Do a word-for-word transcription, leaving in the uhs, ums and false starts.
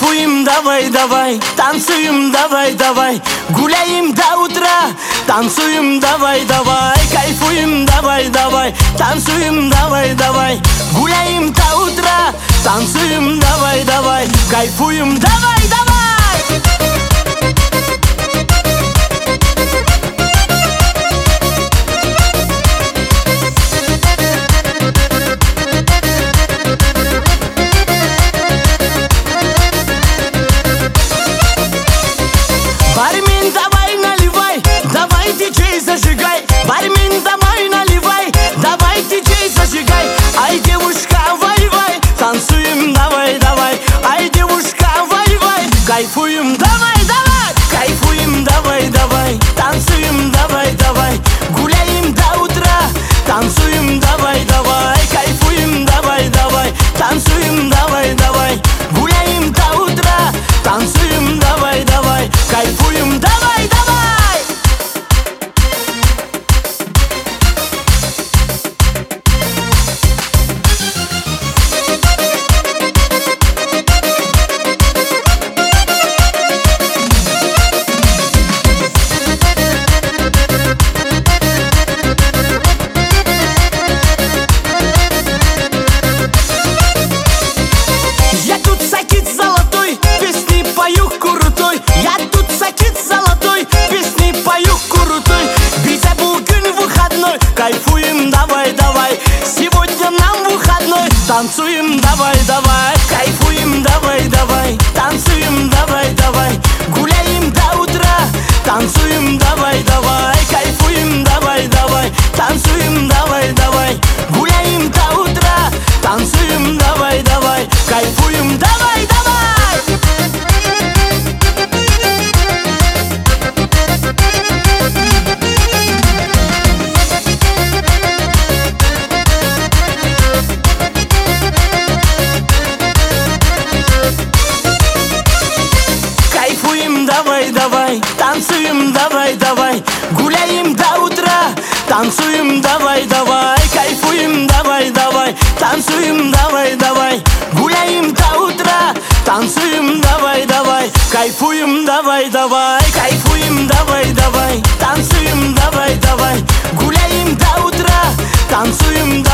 Кайфуем, давай, давай, танцуем, давай, давай, гуляем до утра, танцуем, давай, давай, кайфуем, давай, давай, танцуем, давай, давай, гуляем до утра, танцуем, давай, давай, кайфуем, давай, давай. Бармен, давай наливай, давай диджей зажигай. Бармен, давай наливай, давай диджей зажигай. Ай, девушка, вай-вай, танцуем, давай, давай. Ай, девушка, вай-вай, кайфуем, давай, давай. Кайфуем, давай, давай, танцуем, давай, давай. Гуляем до утра, танцуем, давай, давай. Кайфуем, давай, давай, танцуем, давай, давай. Гуляем до утра, танцуем, давай, давай. Кайфуем, давай, давай. Я тут сакит золотой, песни пою крутой. Я тут сакит золотой, песни пою крутой. Биза бүгін выходной, кайфуем, давай, давай. Сегодня нам выходной, танцуем, давай, давай. Кайфуем, давай, давай, танцуем, давай, давай. Гуляем до утра, танцуем, давай, давай. Кайфуем, давай, давай, танцуем, давай, давай. Гуляем до утра, танцуем, давай, давай. Кайфуем, давай, давай. Кайфуем, давай, давай, танцуем, давай, давай. Гуляем до утра, танцуем, давай, давай. Кайфуем, давай, давай, танцуем, давай, давай. Гуляем до утра, танцуем, давай, давай. Кайфуем, давай, давай. Кайфуем, давай, давай, танцуем, давай, давай. Гуляем до утра, танцуем,